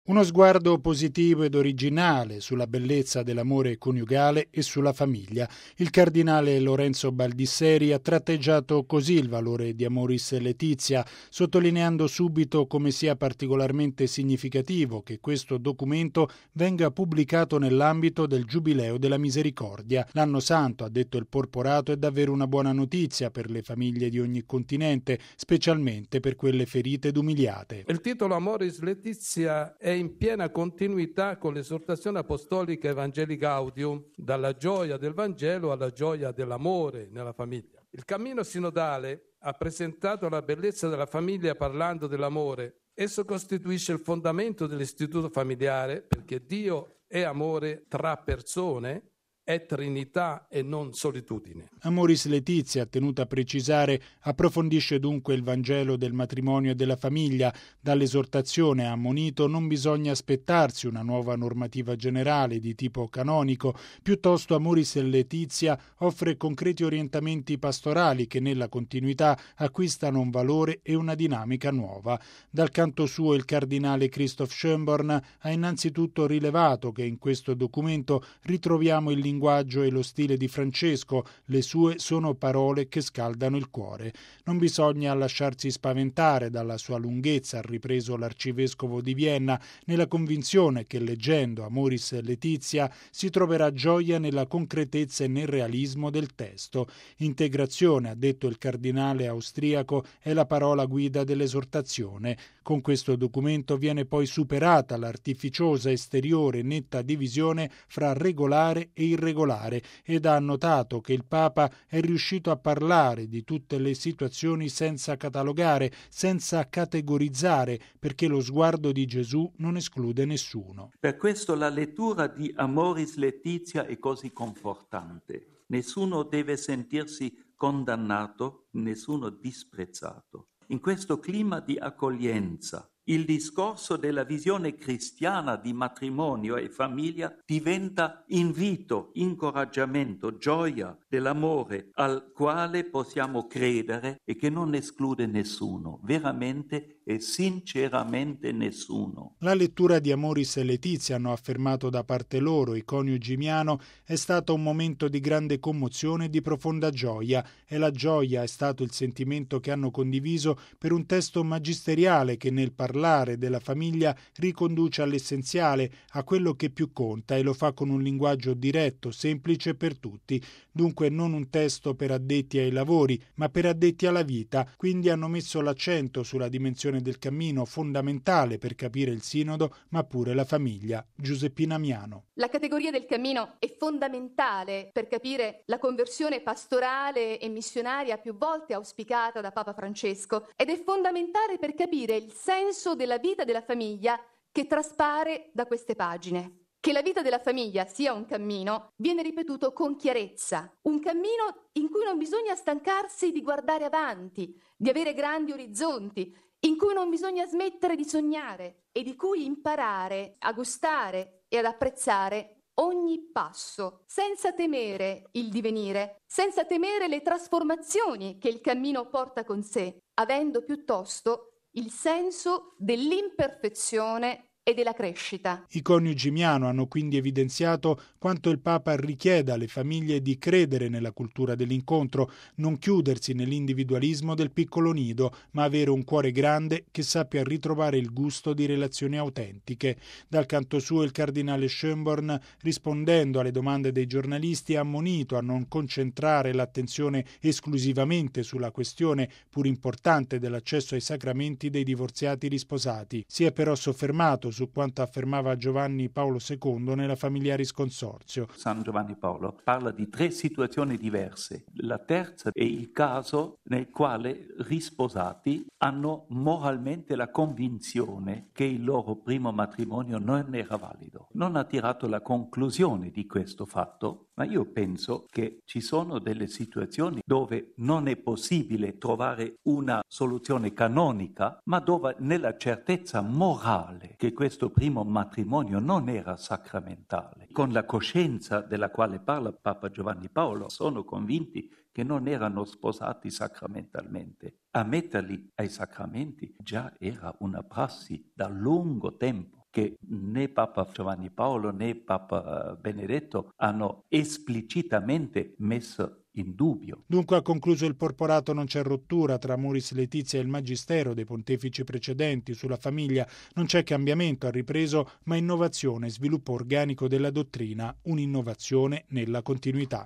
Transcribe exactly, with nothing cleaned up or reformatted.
Uno sguardo positivo ed originale sulla bellezza dell'amore coniugale e sulla famiglia. Il cardinale Lorenzo Baldisseri ha tratteggiato così il valore di Amoris Laetitia, sottolineando subito come sia particolarmente significativo che questo documento venga pubblicato nell'ambito del Giubileo della Misericordia. L'anno santo, ha detto il Porporato, è davvero una buona notizia per le famiglie di ogni continente, specialmente per quelle ferite ed umiliate. Il titolo Amoris Laetitia è in piena continuità con l'esortazione apostolica Evangelii Gaudium, dalla gioia del Vangelo alla gioia dell'amore nella famiglia. Il cammino sinodale ha presentato la bellezza della famiglia parlando dell'amore. Esso costituisce il fondamento dell'istituto familiare perché Dio è amore tra persone, è Trinità e non solitudine. Amoris Laetitia, tenuta a precisare, approfondisce dunque il Vangelo del matrimonio e della famiglia. Dall'esortazione ha ammonito non bisogna aspettarsi una nuova normativa generale di tipo canonico, piuttosto Amoris Laetitia offre concreti orientamenti pastorali che nella continuità acquistano un valore e una dinamica nuova. Dal canto suo il cardinale Christoph Schönborn ha innanzitutto rilevato che in questo documento ritroviamo il linguaggio e lo stile di Francesco, le sue sono parole che scaldano il cuore. Non bisogna lasciarsi spaventare dalla sua lunghezza, ha ripreso l'arcivescovo di Vienna, nella convinzione che leggendo Amoris Laetitia si troverà gioia nella concretezza e nel realismo del testo. Integrazione, ha detto il cardinale austriaco, è la parola guida dell'esortazione. Con questo documento viene poi superata l'artificiosa esteriore netta divisione fra regolare e irregolare ed ha notato che il Papa è riuscito a parlare di tutte le situazioni senza catalogare, senza categorizzare, perché lo sguardo di Gesù non esclude nessuno. Per questo la lettura di Amoris Laetitia è così confortante. Nessuno deve sentirsi condannato, nessuno disprezzato. In questo clima di accoglienza, il discorso della visione cristiana di matrimonio e famiglia diventa invito, incoraggiamento, gioia dell'amore al quale possiamo credere e che non esclude nessuno, veramente e sinceramente nessuno. La lettura di Amoris Laetitia, hanno affermato da parte loro i coniugi Miano, è stato un momento di grande commozione e di profonda gioia, e la gioia è stato il sentimento che hanno condiviso per un testo magisteriale che nel parlare della famiglia riconduce all'essenziale, a quello che più conta, e lo fa con un linguaggio diretto, semplice per tutti. Dunque non un testo per addetti ai lavori, ma per addetti alla vita. Quindi hanno messo l'accento sulla dimensione del cammino, fondamentale per capire il sinodo, ma pure la famiglia. Giuseppina Miano. La categoria del cammino è fondamentale per capire la conversione pastorale e missionaria più volte auspicata da Papa Francesco, ed è fondamentale per capire il senso della vita della famiglia che traspare da queste pagine. Che la vita della famiglia sia un cammino viene ripetuto con chiarezza, un cammino in cui non bisogna stancarsi di guardare avanti, di avere grandi orizzonti, in cui non bisogna smettere di sognare e di cui imparare a gustare e ad apprezzare ogni passo, senza temere il divenire, senza temere le trasformazioni che il cammino porta con sé, avendo piuttosto il senso dell'imperfezione e della crescita. I coniugi Miano hanno quindi evidenziato quanto il Papa richieda alle famiglie di credere nella cultura dell'incontro, non chiudersi nell'individualismo del piccolo nido, ma avere un cuore grande che sappia ritrovare il gusto di relazioni autentiche. Dal canto suo il cardinale Schönborn, rispondendo alle domande dei giornalisti, ha ammonito a non concentrare l'attenzione esclusivamente sulla questione, pur importante, dell'accesso ai sacramenti dei divorziati risposati. Si è però soffermato su quanto affermava Giovanni Paolo secondo nella Familiaris Consorzio. San Giovanni Paolo parla di tre situazioni diverse. La terza è il caso nel quale risposati hanno moralmente la convinzione che il loro primo matrimonio non era valido. Non ha tirato la conclusione di questo fatto, ma io penso che ci sono delle situazioni dove non è possibile trovare una soluzione canonica, ma dove nella certezza morale che questo primo matrimonio non era sacramentale. Con la coscienza della quale parla Papa Giovanni Paolo, sono convinti che non erano sposati sacramentalmente. A metterli ai sacramenti già era una prassi da lungo tempo. che né Papa Giovanni Paolo né Papa Benedetto hanno esplicitamente messo in dubbio. Dunque, ha concluso il Porporato, non c'è rottura tra Amoris Laetitia e il magistero dei pontefici precedenti sulla famiglia, non c'è cambiamento, ha ripreso, ma innovazione, sviluppo organico della dottrina, un'innovazione nella continuità.